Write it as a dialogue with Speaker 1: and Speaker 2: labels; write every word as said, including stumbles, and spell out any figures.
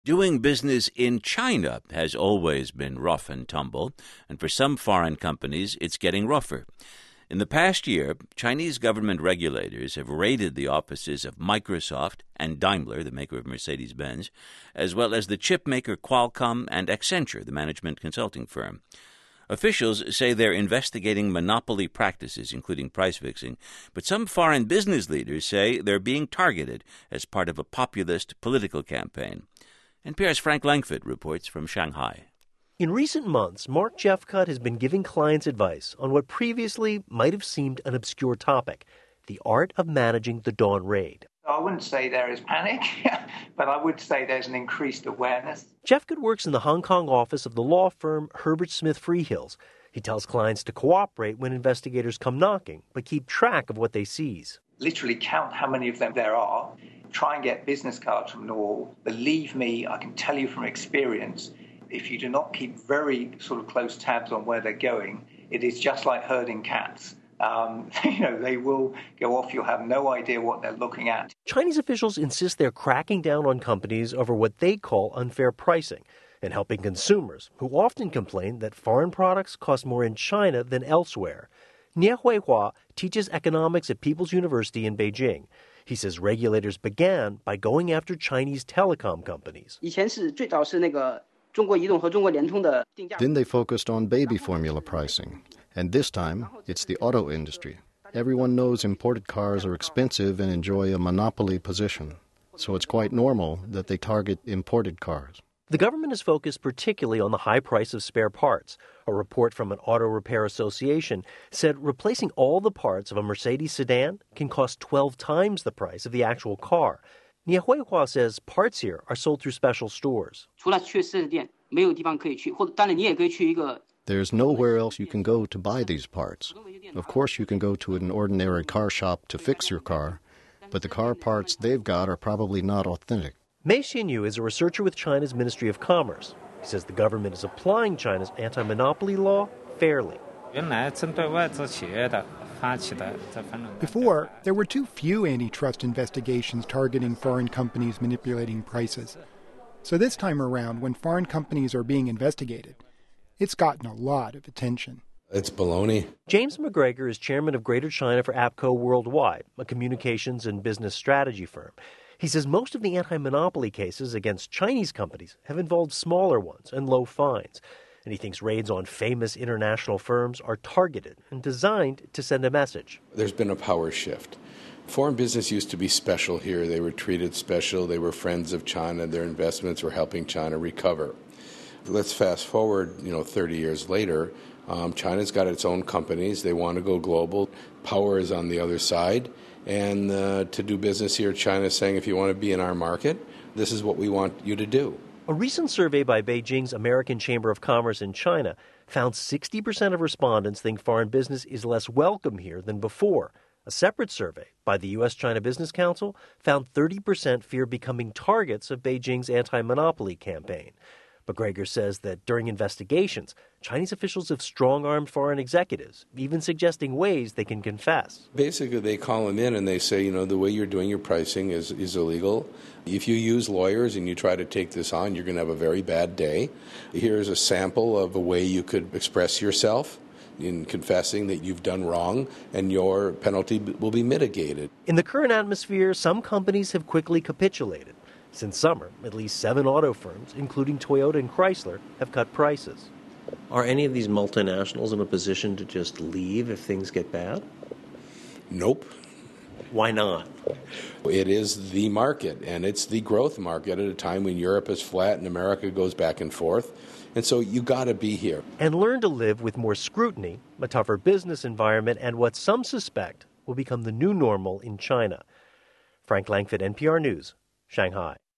Speaker 1: Doing business in China has always been rough and tumble, and for some foreign companies, it's getting rougher. In the past year, Chinese government regulators have raided the offices of Microsoft and Daimler, the maker of Mercedes-Benz, as well as the chip maker Qualcomm and Accenture, the management consulting firm. Officials say they're investigating monopoly practices, including price fixing, but some foreign business leaders say they're being targeted as part of a populist political campaign. N P R's Frank Langford reports from Shanghai.
Speaker 2: In recent months, Mark Jeffcutt has been giving clients advice on what previously might have seemed an obscure topic, the art of managing the dawn raid.
Speaker 3: I wouldn't say there is panic, but I would say there's an increased awareness.
Speaker 2: Jeffcutt works in the Hong Kong office of the law firm Herbert Smith Freehills. He tells clients to cooperate when investigators come knocking, but keep track of what they seize.
Speaker 3: Literally count how many of them there are. Try and get business cards from them all. Believe me, I can tell you from experience, if you do not keep very sort of close tabs on where they're going, it is just like herding cats. Um, you know, they will go off. You'll have no idea what they're looking at.
Speaker 2: Chinese officials insist they're cracking down on companies over what they call unfair pricing and helping consumers, who often complain that foreign products cost more in China than elsewhere. Nie Huihua teaches economics at People's University in Beijing. He says regulators began by going after Chinese telecom companies.
Speaker 4: Then they focused on baby formula pricing. And this time, it's the auto industry. Everyone knows imported cars are expensive and enjoy a monopoly position. So it's quite normal that they target imported cars.
Speaker 2: The government is focused particularly on the high price of spare parts. A report from an auto repair association said replacing all the parts of a Mercedes sedan can cost twelve times the price of the actual car. Nie Huihua says parts here are sold through special stores.
Speaker 4: There's nowhere else you can go to buy these parts. Of course, you can go to an ordinary car shop to fix your car, but the car parts they've got are probably not authentic.
Speaker 2: Mei Xinyu is a researcher with China's Ministry of Commerce. He says the government is applying China's anti-monopoly law fairly.
Speaker 5: Before, there were too few antitrust investigations targeting foreign companies manipulating prices. So this time around, when foreign companies are being investigated, it's gotten a lot of attention.
Speaker 6: It's baloney.
Speaker 2: James McGregor is chairman of Greater China for APCO Worldwide, a communications and business strategy firm. He says most of the anti-monopoly cases against Chinese companies have involved smaller ones and low fines. And he thinks raids on famous international firms are targeted and designed to send a message.
Speaker 6: There's been a power shift. Foreign business used to be special here. They were treated special. They were friends of China. Their investments were helping China recover. Let's fast forward, you know, thirty years later. Um, China's got its own companies. They want to go global. Power is on the other side. And uh, to do business here, China's saying, if you want to be in our market, this is what we want you to do.
Speaker 2: A recent survey by Beijing's American Chamber of Commerce in China found sixty percent of respondents think foreign business is less welcome here than before. A separate survey by the U S China Business Council found thirty percent fear becoming targets of Beijing's anti-monopoly campaign. McGregor says that during investigations, Chinese officials have strong-armed foreign executives, even suggesting ways they can confess.
Speaker 6: Basically, they call them in and they say, you know, the way you're doing your pricing is, is illegal. If you use lawyers and you try to take this on, you're going to have a very bad day. Here's a sample of a way you could express yourself in confessing that you've done wrong, and your penalty will be mitigated.
Speaker 2: In the current atmosphere, some companies have quickly capitulated. Since summer, at least seven auto firms, including Toyota and Chrysler, have cut prices. Are any of these multinationals in a position to just leave if things get bad?
Speaker 6: Nope.
Speaker 2: Why not?
Speaker 6: It is the market, and it's the growth market at a time when Europe is flat and America goes back and forth. And so you got to be here.
Speaker 2: And learn to live with more scrutiny, a tougher business environment, and what some suspect will become the new normal in China. Frank Langford, N P R News, Shanghai.